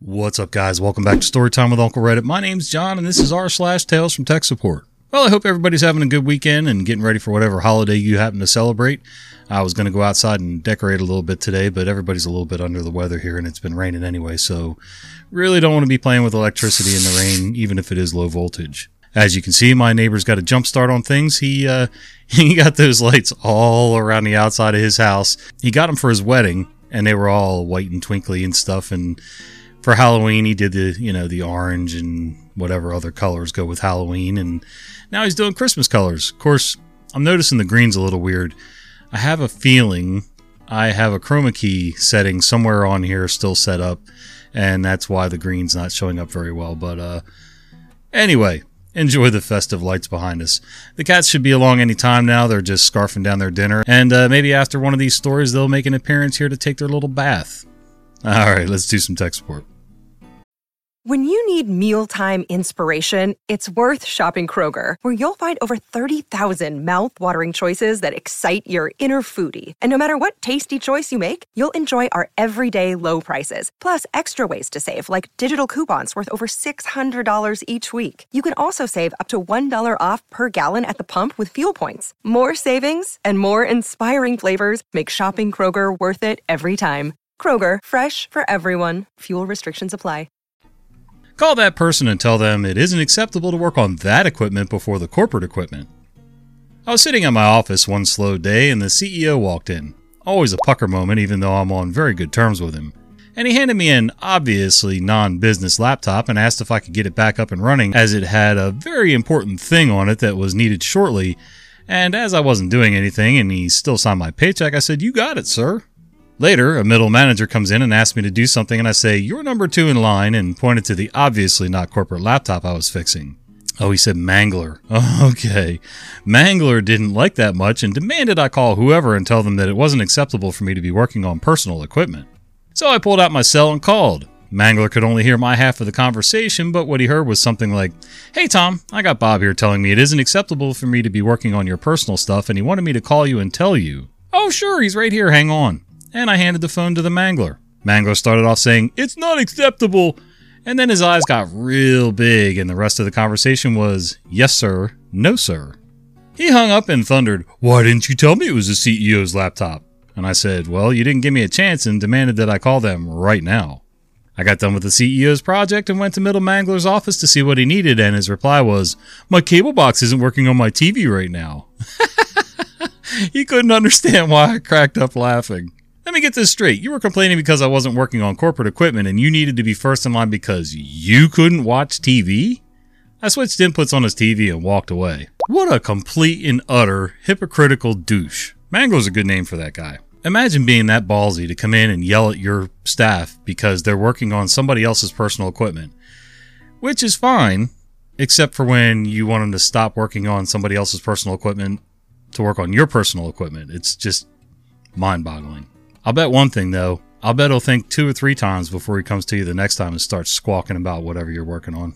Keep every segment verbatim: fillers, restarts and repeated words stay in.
What's up, guys? Welcome back to Storytime with Uncle Reddit. My name's John, and this is r slash Tales from Tech Support. Well, I hope everybody's having a good weekend and getting ready for whatever holiday you happen to celebrate. I was going to go outside and decorate a little bit today, but everybody's a little bit under the weather here, and it's been raining anyway, so really don't want to be playing with electricity in the rain, even if it is low voltage. As you can see, my neighbor's got a jump start on things. He uh, he got those lights all around the outside of his house. He got them for his wedding, and they were all white and twinkly and stuff, and for Halloween, he did the, you know, the orange and whatever other colors go with Halloween, and now he's doing Christmas colors. Of course, I'm noticing the green's a little weird. I have a feeling I have a chroma key setting somewhere on here still set up, and that's why the green's not showing up very well. But uh, anyway, enjoy the festive lights behind us. The cats should be along any time now. They're just scarfing down their dinner, and uh, maybe after one of these stories, they'll make an appearance here to take their little bath. All right, let's do some tech support. When you need mealtime inspiration, it's worth shopping Kroger, where you'll find over thirty thousand mouth-watering choices that excite your inner foodie. And no matter what tasty choice you make, you'll enjoy our everyday low prices, plus extra ways to save, like digital coupons worth over six hundred dollars each week. You can also save up to one dollar off per gallon at the pump with fuel points. More savings and more inspiring flavors make shopping Kroger worth it every time. Kroger, fresh for everyone. Fuel restrictions apply. Call that person and tell them it isn't acceptable to work on that equipment before the corporate equipment. I was sitting at my office one slow day and the C E O walked in. Always a pucker moment, even though I'm on very good terms with him. And he handed me an obviously non-business laptop and asked if I could get it back up and running, as it had a very important thing on it that was needed shortly. And as I wasn't doing anything and he still signed my paycheck, I said, "You got it, sir." Later, a middle manager comes in and asks me to do something, and I say, "You're number two in line," and pointed to the obviously not corporate laptop I was fixing. Oh, he said Mangler. Okay. Mangler didn't like that much and demanded I call whoever and tell them that it wasn't acceptable for me to be working on personal equipment. So I pulled out my cell and called. Mangler could only hear my half of the conversation, but what he heard was something like, "Hey Tom, I got Bob here telling me it isn't acceptable for me to be working on your personal stuff, and he wanted me to call you and tell you." "Oh sure, he's right here, hang on." And I handed the phone to the Mangler. Mangler started off saying, "It's not acceptable," and then his eyes got real big, and the rest of the conversation was, "Yes sir, no sir." He hung up and thundered, "Why didn't you tell me it was the C E O's laptop?" And I said, "Well, you didn't give me a chance," and demanded that I call them right now. I got done with the C E O's project and went to Middle Mangler's office to see what he needed, and his reply was, "My cable box isn't working on my T V right now." He couldn't understand why I cracked up laughing. Let me get this straight. You were complaining because I wasn't working on corporate equipment and you needed to be first in line because you couldn't watch T V? I switched inputs on his T V and walked away. What a complete and utter hypocritical douche. Mangler's a good name for that guy. Imagine being that ballsy to come in and yell at your staff because they're working on somebody else's personal equipment. Which is fine, except for when you want them to stop working on somebody else's personal equipment to work on your personal equipment. It's just mind-boggling. I'll bet one thing, though. I'll bet he'll think two or three times before he comes to you the next time and starts squawking about whatever you're working on.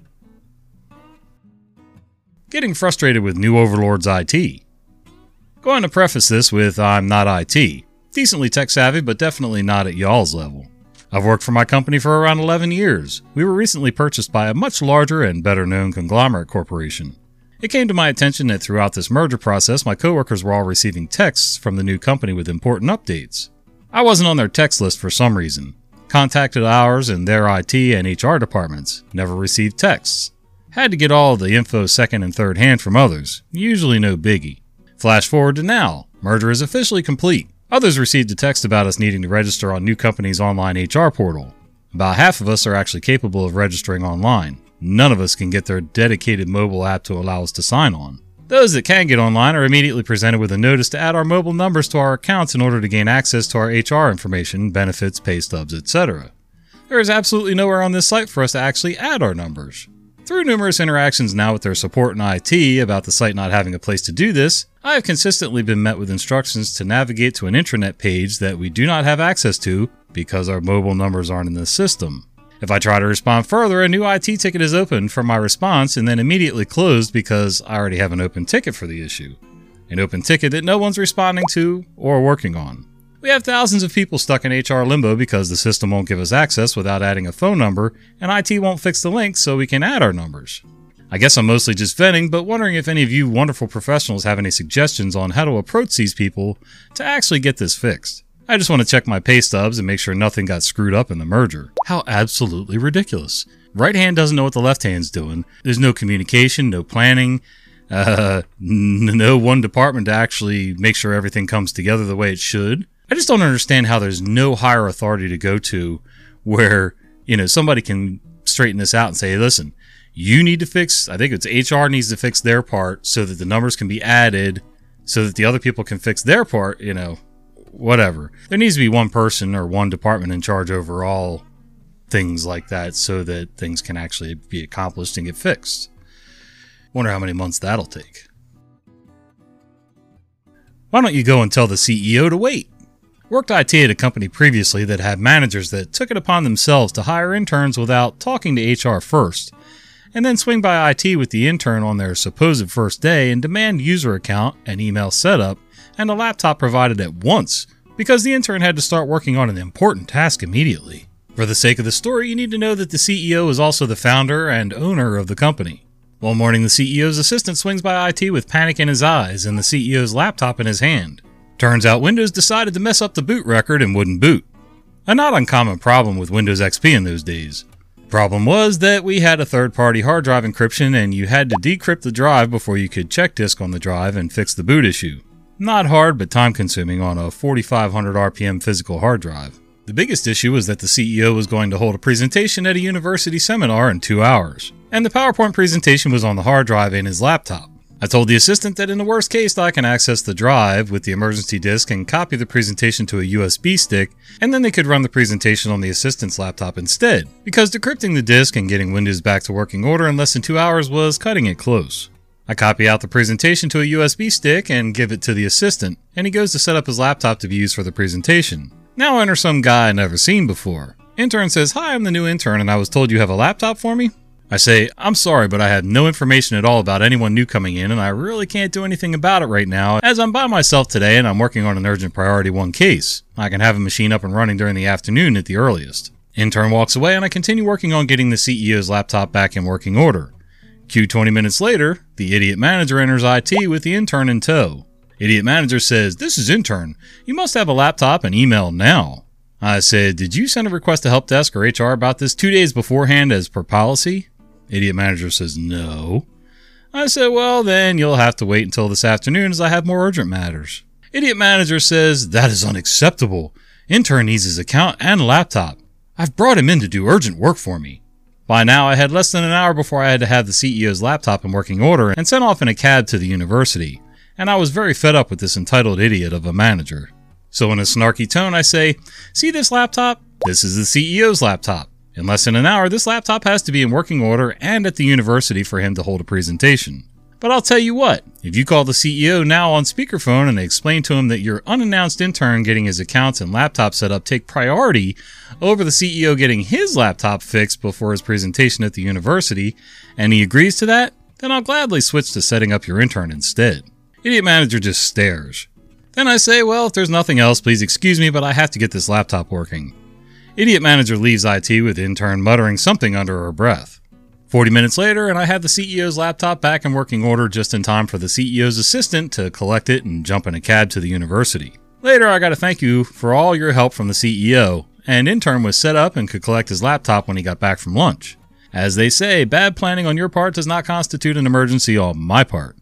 Getting frustrated with new overlords I T. Going to preface this with I'm not I T. Decently tech-savvy, but definitely not at y'all's level. I've worked for my company for around eleven years. We were recently purchased by a much larger and better-known conglomerate corporation. It came to my attention that throughout this merger process, my coworkers were all receiving texts from the new company with important updates. I wasn't on their text list for some reason. Contacted ours and their I T and H R departments. Never received texts. Had to get all the info second and third hand from others. Usually no biggie. Flash forward to now. Merger is officially complete. Others received a text about us needing to register on new company's online H R portal. About half of us are actually capable of registering online. None of us can get their dedicated mobile app to allow us to sign on. Those that can get online are immediately presented with a notice to add our mobile numbers to our accounts in order to gain access to our H R information, benefits, pay stubs, et cetera. There is absolutely nowhere on this site for us to actually add our numbers. Through numerous interactions now with their support and I T about the site not having a place to do this, I have consistently been met with instructions to navigate to an intranet page that we do not have access to because our mobile numbers aren't in the system. If I try to respond further, a new I T ticket is opened for my response and then immediately closed because I already have an open ticket for the issue. An open ticket that no one's responding to or working on. We have thousands of people stuck in H R limbo because the system won't give us access without adding a phone number, and I T won't fix the link so we can add our numbers. I guess I'm mostly just venting, but wondering if any of you wonderful professionals have any suggestions on how to approach these people to actually get this fixed. I just want to check my pay stubs and make sure nothing got screwed up in the merger. How absolutely ridiculous. Right hand doesn't know what the left hand's doing. There's no communication, no planning, uh, n- no one department to actually make sure everything comes together the way it should. I just don't understand how there's no higher authority to go to where, you know, somebody can straighten this out and say, hey, listen, you need to fix, I think it's H R needs to fix their part so that the numbers can be added so that the other people can fix their part, you know, whatever. There needs to be one person or one department in charge over all things like that so that things can actually be accomplished and get fixed. Wonder how many months that'll take. Why don't you go and tell the C E O to wait? Worked I T at a company previously that had managers that took it upon themselves to hire interns without talking to H R first, and then swing by I T with the intern on their supposed first day and demand user account and email setup and a laptop provided at once because the intern had to start working on an important task immediately. For the sake of the story, you need to know that the C E O is also the founder and owner of the company. One morning, the C E O's assistant swings by I T with panic in his eyes and the C E O's laptop in his hand. Turns out Windows decided to mess up the boot record and wouldn't boot. A not uncommon problem with Windows X P in those days. Problem was that we had a third-party hard drive encryption and you had to decrypt the drive before you could check disk on the drive and fix the boot issue. Not hard, but time-consuming on a forty-five hundred R P M physical hard drive. The biggest issue was that the C E O was going to hold a presentation at a university seminar in two hours, and the PowerPoint presentation was on the hard drive in his laptop. I told the assistant that in the worst case I can access the drive with the emergency disk and copy the presentation to a U S B stick, and then they could run the presentation on the assistant's laptop instead, because decrypting the disk and getting Windows back to working order in less than two hours was cutting it close. I copy out the presentation to a U S B stick and give it to the assistant, and he goes to set up his laptop to be used for the presentation. Now enter some guy I've never seen before. Intern says, "Hi, I'm the new intern and I was told you have a laptop for me?" I say, "I'm sorry, but I have no information at all about anyone new coming in and I really can't do anything about it right now as I'm by myself today and I'm working on an urgent priority one case. I can have a machine up and running during the afternoon at the earliest." Intern walks away and I continue working on getting the C E O's laptop back in working order. Cue twenty minutes later, the idiot manager enters I T with the intern in tow. Idiot manager says, "This is intern. You must have a laptop and email now." I said, "Did you send a request to help desk or H R about this two days beforehand as per policy?" Idiot manager says, "No." I said, "Well, then you'll have to wait until this afternoon as I have more urgent matters." Idiot manager says, "That is unacceptable. Intern needs his account and laptop. I've brought him in to do urgent work for me." By now, I had less than an hour before I had to have the C E O's laptop in working order and sent off in a cab to the university, and I was very fed up with this entitled idiot of a manager. So in a snarky tone, I say, "See this laptop? This is the C E O's laptop. In less than an hour, this laptop has to be in working order and at the university for him to hold a presentation. But I'll tell you what, if you call the C E O now on speakerphone and explain to him that your unannounced intern getting his accounts and laptop set up take priority over the C E O getting his laptop fixed before his presentation at the university, and he agrees to that, then I'll gladly switch to setting up your intern instead." Idiot manager just stares. Then I say, "Well, if there's nothing else, please excuse me, but I have to get this laptop working." Idiot manager leaves I T with intern muttering something under her breath. Forty minutes later, and I have the C E O's laptop back in working order just in time for the C E O's assistant to collect it and jump in a cab to the university. Later, I gotta thank you for all your help from the C E O, and intern was set up and could collect his laptop when he got back from lunch. As they say, bad planning on your part does not constitute an emergency on my part.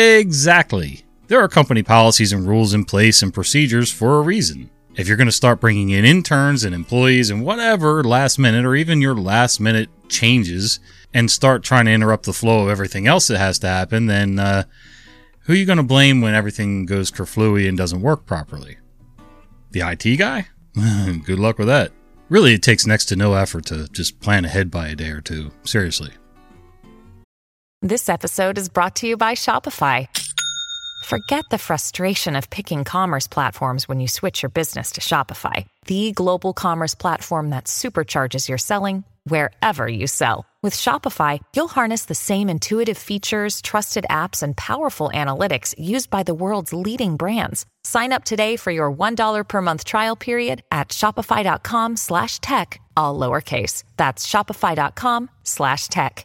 Exactly. There are company policies and rules in place and procedures for a reason. If you're going to start bringing in interns and employees and whatever last minute or even your last minute changes and start trying to interrupt the flow of everything else that has to happen, then uh, who are you going to blame when everything goes kerflooey and doesn't work properly? The I T guy? Good luck with that. Really, it takes next to no effort to just plan ahead by a day or two. Seriously. This episode is brought to you by Shopify. Forget the frustration of picking commerce platforms when you switch your business to Shopify, the global commerce platform that supercharges your selling wherever you sell. With Shopify, you'll harness the same intuitive features, trusted apps, and powerful analytics used by the world's leading brands. Sign up today for your one dollar per month trial period at shopify.com slash tech, all lowercase. That's shopify.com slash tech.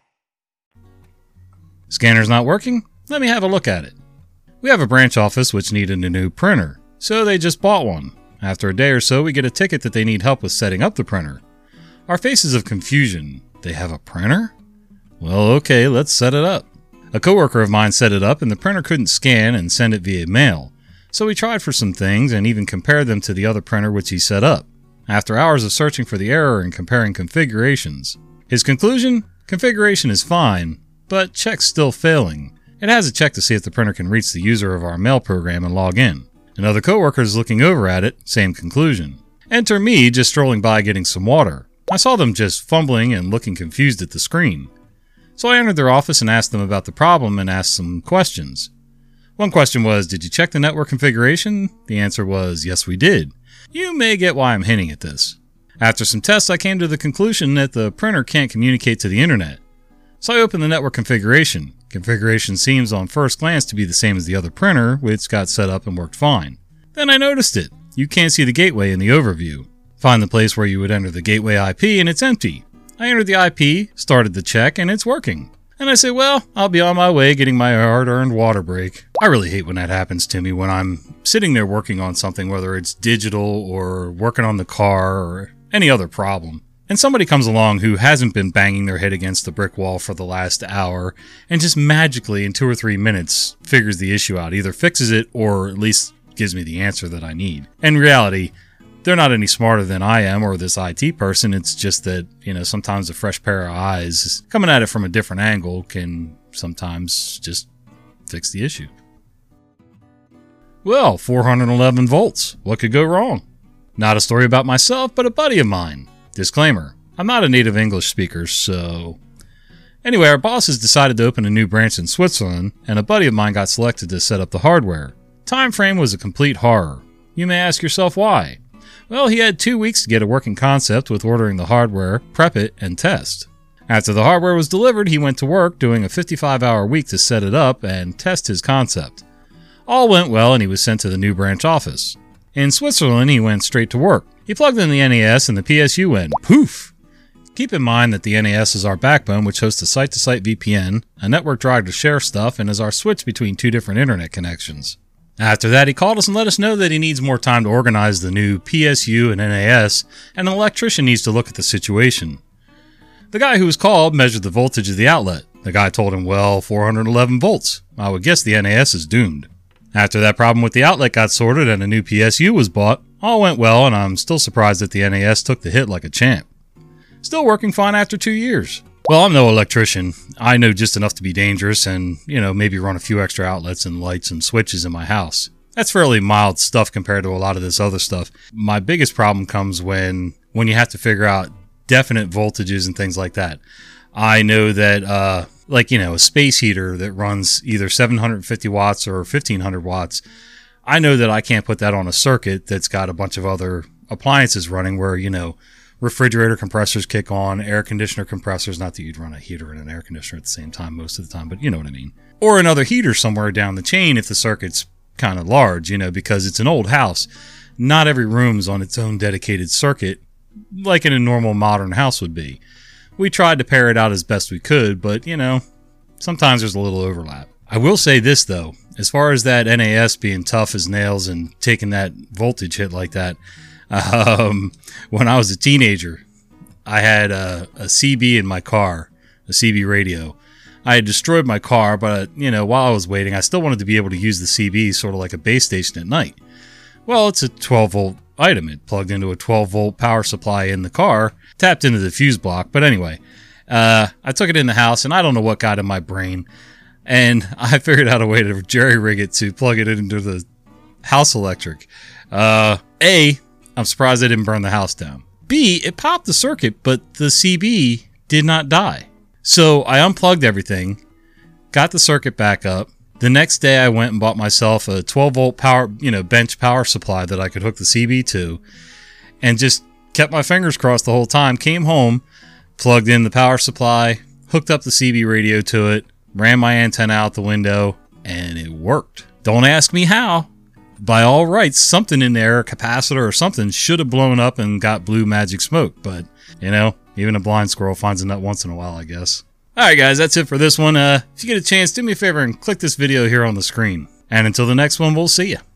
Scanner's not working? Let me have a look at it. We have a branch office which needed a new printer, so they just bought one. After a day or so, we get a ticket that they need help with setting up the printer. Our faces of confusion. They have a printer? Well, okay, let's set it up. A coworker of mine set it up and the printer couldn't scan and send it via mail. So we tried for some things and even compared them to the other printer which he set up. After hours of searching for the error and comparing configurations. His conclusion? Configuration is fine, but check's still failing. It has a check to see if the printer can reach the user of our mail program and log in. Another coworker is looking over at it, same conclusion. Enter me just strolling by getting some water. I saw them just fumbling and looking confused at the screen. So I entered their office and asked them about the problem and asked some questions. One question was, did you check the network configuration? The answer was, yes we did. You may get why I'm hinting at this. After some tests, I came to the conclusion that the printer can't communicate to the internet. So I opened the network configuration. Configuration seems on first glance to be the same as the other printer, which got set up and worked fine. Then I noticed it. You can't see the gateway in the overview. Find the place where you would enter the gateway I P and it's empty. I entered the I P, started the check, and it's working. And I say, well, I'll be on my way getting my hard-earned water break. I really hate when that happens to me when I'm sitting there working on something, whether it's digital or working on the car or any other problem. And somebody comes along who hasn't been banging their head against the brick wall for the last hour and just magically in two or three minutes figures the issue out, either fixes it or at least gives me the answer that I need. In reality, they're not any smarter than I am or this I T person. It's just that, you know, sometimes a fresh pair of eyes coming at it from a different angle can sometimes just fix the issue. Well, four hundred eleven volts. What could go wrong? Not a story about myself, but a buddy of mine. Disclaimer, I'm not a native English speaker, so... Anyway, our boss has decided to open a new branch in Switzerland, and a buddy of mine got selected to set up the hardware. Time frame was a complete horror. You may ask yourself why. Well, he had two weeks to get a working concept with ordering the hardware, prep it, and test. After the hardware was delivered, he went to work doing a fifty-five hour week to set it up and test his concept. All went well and he was sent to the new branch office. In Switzerland, he went straight to work. He plugged in the N A S and the P S U went poof! Keep in mind that the N A S is our backbone, which hosts a site-to-site V P N, a network drive to share stuff, and is our switch between two different internet connections. After that, he called us and let us know that he needs more time to organize the new P S U and N A S, and an electrician needs to look at the situation. The guy who was called measured the voltage of the outlet. The guy told him, well, four hundred eleven volts. I would guess the N A S is doomed. After that problem with the outlet got sorted and a new P S U was bought, all went well, and I'm still surprised that the N A S took the hit like a champ. Still working fine after two years. Well, I'm no electrician. I know just enough to be dangerous and, you know, maybe run a few extra outlets and lights and switches in my house. That's fairly mild stuff compared to a lot of this other stuff. My biggest problem comes when, when you have to figure out definite voltages and things like that. I know that, uh, like, you know, a space heater that runs either seven hundred fifty watts or fifteen hundred watts, I know that I can't put that on a circuit that's got a bunch of other appliances running where, you know, refrigerator compressors kick on, air conditioner compressors, not that you'd run a heater and an air conditioner at the same time most of the time, but you know what I mean. Or another heater somewhere down the chain if the circuit's kind of large, you know, because it's an old house. Not every room's on its own dedicated circuit like in a normal modern house would be. We tried to pair it out as best we could, but, you know, sometimes there's a little overlap. I will say this, though. As far as that N A S being tough as nails and taking that voltage hit like that, um, when I was a teenager, I had a, a C B in my car, a C B radio. I had destroyed my car, but, you know, while I was waiting, I still wanted to be able to use the C B sort of like a base station at night. Well, it's a twelve volt item. It plugged into a twelve volt power supply in the car, tapped into the fuse block. But anyway, uh, I took it in the house, and I don't know what got in my brain. And I figured out a way to jerry-rig it to plug it into the house electric. Uh, A, I'm surprised I didn't burn the house down. B, it popped the circuit, but the C B did not die. So I unplugged everything, got the circuit back up, The next day I went and bought myself a twelve volt power, you know, bench power supply that I could hook the C B to, and just kept my fingers crossed the whole time. Came home, plugged in the power supply, hooked up the C B radio to it, ran my antenna out the window, and it worked. Don't ask me how. By all rights, something in there, a capacitor or something, should have blown up and got blue magic smoke, but, you know, even a blind squirrel finds a nut once in a while, I guess. Alright guys, that's it for this one. Uh, if you get a chance, do me a favor and click this video here on the screen. And until the next one, we'll see ya.